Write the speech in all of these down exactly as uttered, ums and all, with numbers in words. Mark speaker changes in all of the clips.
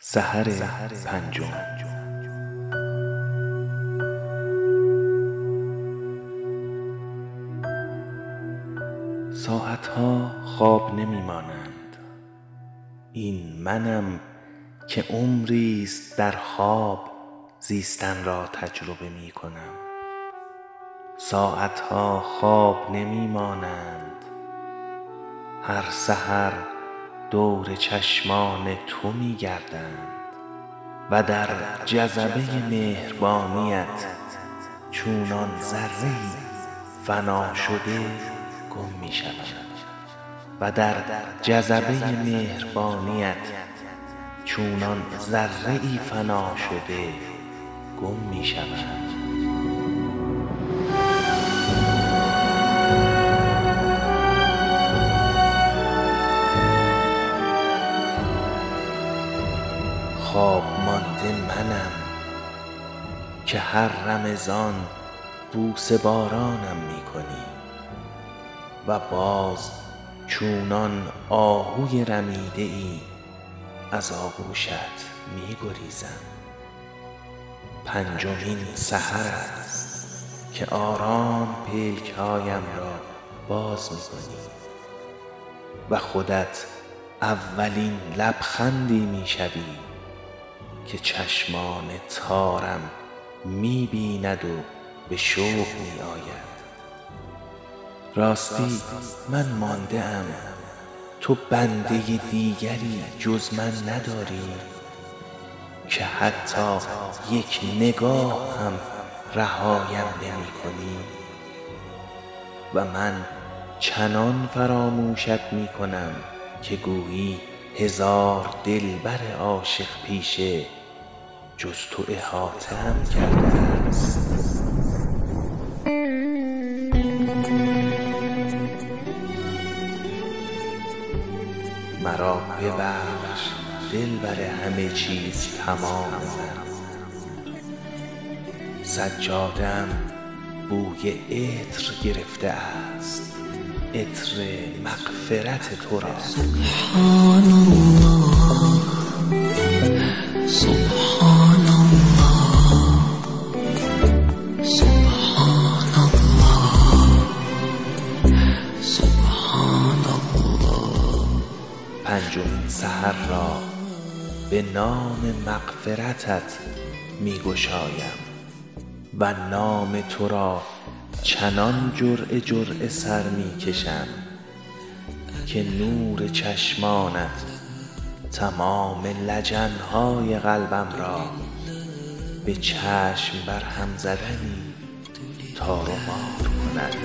Speaker 1: سحر پنجم. ساعتها خواب نمی مانند، این منم که عمریست در خواب زیستن را تجربه می کنم. ساعتها خواب نمی مانند، هر سحر دور چشمان تو می گردند و در جذبه مهربانیت چونان ذره‌ای فنا شده گم می شوند و در جذبه مهربانیت چونان ذره‌ای فنا شده گم می شوند. خواب مانده منم که هر رمضان بوسه بارانم می کنی و باز چونان آهوی رمیده ای از آغوشت می گریزم. پنجمین سحر است که آرام پلک‌هایم را باز می کنی و خودت اولین لبخندی می شوی که چشمان تارم می بیند و به شوق می آید. راستی من مانده ام، تو بنده دیگری جز من نداری که حتی یک نگاه هم رهایم نمی کنی و من چنان فراموشت می کنم که گویی هزار دلبر عاشق پیشه جز تو احاطه هم کرده است. مرا ببخش دلبر همه چیز تمام من، سجاده‌ام بوی عطر گرفته است، عطر مغفرت تو را.
Speaker 2: سبحان الله سبحان الله سبحان الله سبحان الله.
Speaker 1: پنجمین سحر را به نام مغفرتت می گشایم و نام تو را چنان جرعه جرعه سر می کشم که نور چشمانت تمام لجن‌های قلبم را به چشم بر هم زدنی تار و مار کند.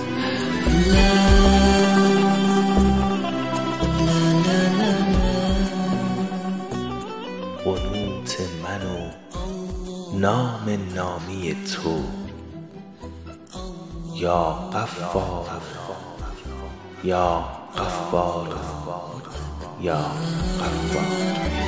Speaker 1: قنوت من و نام نامی تو یا غفار یا غفار یا غفار.